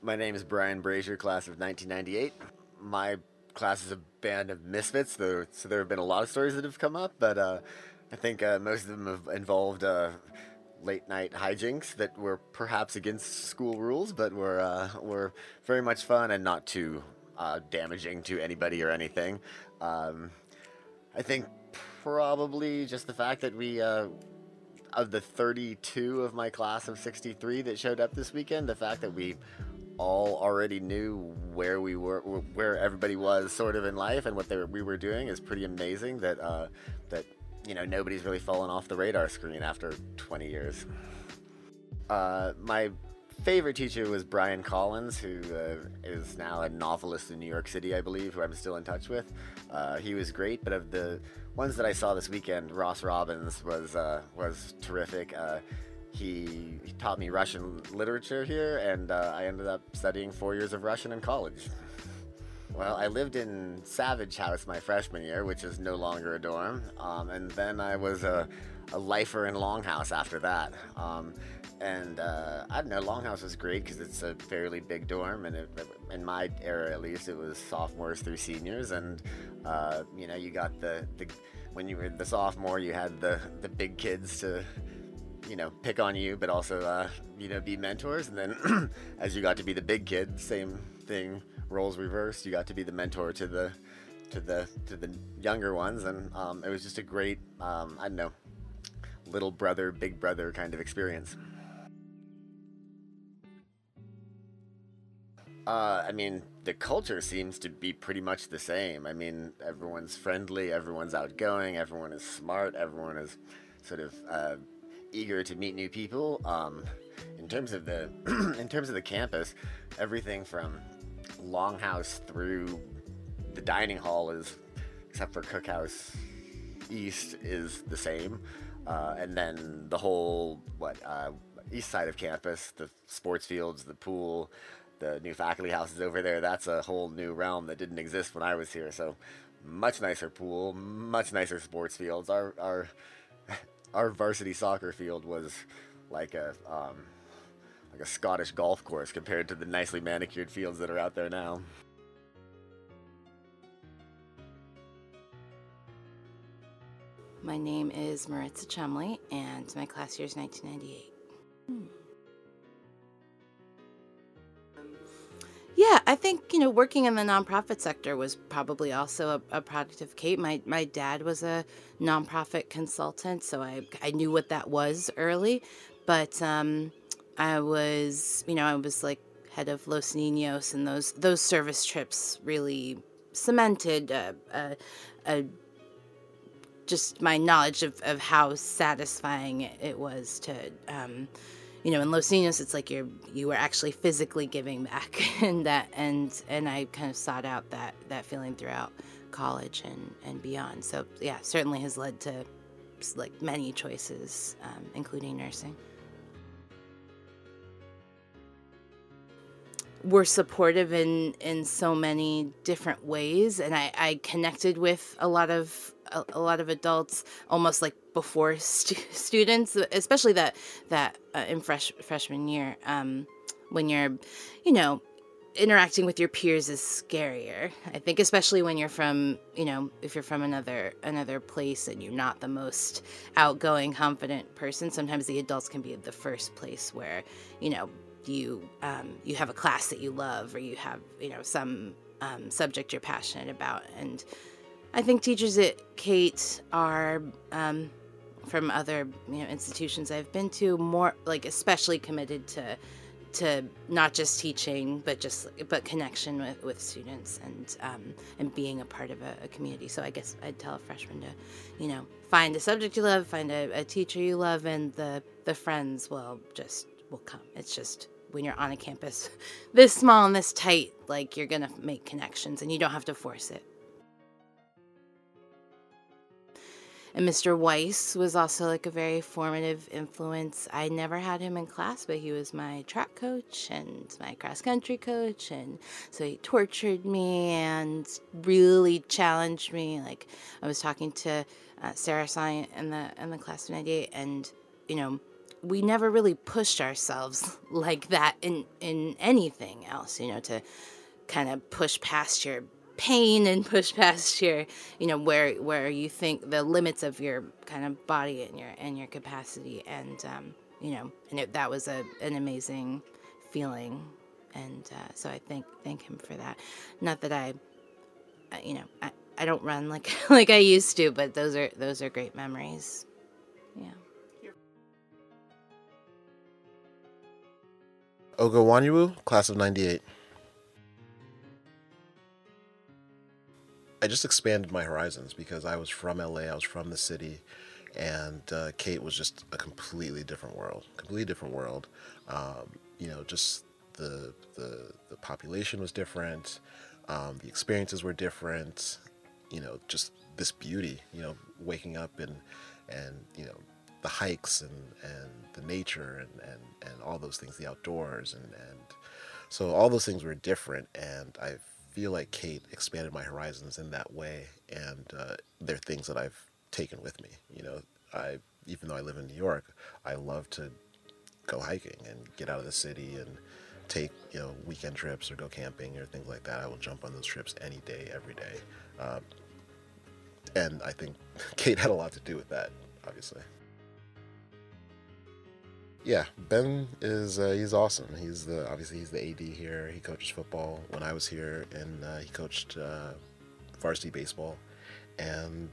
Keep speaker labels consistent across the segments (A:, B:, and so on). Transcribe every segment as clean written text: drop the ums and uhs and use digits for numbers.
A: My name is Brian Brazier, class of 1998. My class is a band of misfits, though, so there have been a lot of stories that have come up, but I think most of them have involved late night hijinks that were perhaps against school rules, but were very much fun and not too damaging to anybody or anything. Um, I think probably just the fact that we of the 32 of my class of 63 that showed up this weekend, the fact that we all already knew where we were, where everybody was sort of in life, and what we were doing is pretty amazing. That nobody's really fallen off the radar screen after 20 years. My favorite teacher was Brian Collins, who is now a novelist in New York City, I believe, who I'm still in touch with. He was great, but of the ones that I saw this weekend, Ross Robbins was terrific. He taught me Russian literature here, and I ended up studying 4 years of Russian in college. Well, I lived in Savage House my freshman year, which is no longer a dorm, and then I was a lifer in Longhouse after that. And I don't know, Longhouse was great because it's a fairly big dorm, and in my era at least, it was sophomores through seniors, and you got the when you were the sophomore, you had the big kids to pick on you, but also be mentors, and then as you got to be the big kid, same thing, roles reversed. You got to be the mentor to the younger ones, and it was just a great I don't know, little brother, big brother kind of experience. I mean, the culture seems to be pretty much the same. I mean, everyone's friendly, everyone's outgoing, everyone is smart, everyone is sort of eager to meet new people. In terms of the in terms of the campus, everything from Longhouse through the dining hall is, except for Cookhouse East, is the same. And then the whole east side of campus, the sports fields, the pool, the new faculty houses over there. That's a whole new realm that didn't exist when I was here. So much nicer pool, much nicer sports fields. Our varsity soccer field was like a Scottish golf course compared to the nicely manicured fields that are out there now.
B: My name is Maritza Chumley, and my class year is 1998. Yeah, I think, working in the nonprofit sector was probably also a product of Kate. My dad was a nonprofit consultant, so I knew what that was early. But I was like head of Los Niños, and those service trips really cemented just my knowledge of how satisfying it was to in Los Niños, it's like you were actually physically giving back, and I kind of sought out that feeling throughout college and beyond. So yeah, certainly has led to like many choices, including nursing. Were supportive in so many different ways, and I connected with a lot of adults almost like before students, especially that in freshman year, when you're you know interacting with your peers is scarier, I think, especially when you're from if you're from another place and you're not the most outgoing, confident person. Sometimes the adults can be the first place where you have a class that you love, or you have some subject you're passionate about. And I think teachers at Kate are, from other institutions I've been to, more like especially committed to not just teaching, but connection with students, and being a part of a community. So I guess I'd tell a freshman to find a subject you love, find a teacher you love, and the friends will come. It's just when you're on a campus this small and this tight, like, you're gonna make connections, and you don't have to force it. And Mr. Weiss was also like a very formative influence. I never had him in class, but he was my track coach and my cross country coach, and so he tortured me and really challenged me. Like, I was talking to Sarah Science in the class of '98, and we never really pushed ourselves like that in anything else, to kind of push past your pain and push past your, where you think the limits of your kind of body and your capacity. And, that was an amazing feeling. And so I thank him for that. Not that I don't run like like I used to, but those are great memories. Yeah.
C: Ogo Wanyu, class of 98. I just expanded my horizons because I was from LA, I was from the city, and Kate was just a completely different world. Completely different world. Just the population was different, the experiences were different. Just this beauty. Waking up and the hikes and the nature and all those things, the outdoors and so all those things were different, and I feel like Kate expanded my horizons in that way, and they're things that I've taken with me. I even though I live in New York, I love to go hiking and get out of the city and take weekend trips or go camping or things like that. I will jump on those trips any day, every day, and I think Kate had a lot to do with that, obviously. Yeah, Ben is he's awesome. Obviously he's the AD here. He coaches football. When I was here, and he coached varsity baseball, and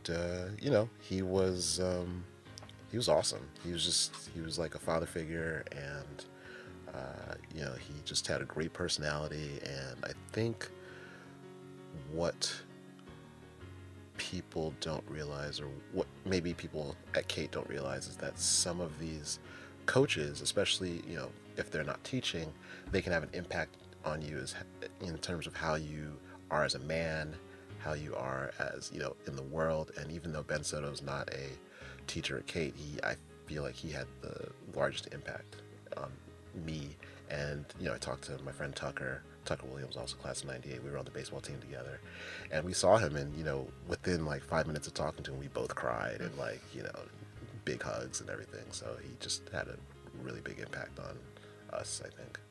C: he was awesome. He was like a father figure, and he just had a great personality. And I think what people don't realize, or what maybe people at Kate don't realize, is that some of these coaches, especially if they're not teaching, they can have an impact on you in terms of how you are as a man, how you are as in the world. And even though Ben Soto is not a teacher at Kate, I feel like he had the largest impact on me. And I talked to my friend Tucker Williams, also class of 98. We were on the baseball team together, and we saw him, and within like 5 minutes of talking to him, we both cried, and big hugs and everything. So he just had a really big impact on us, I think.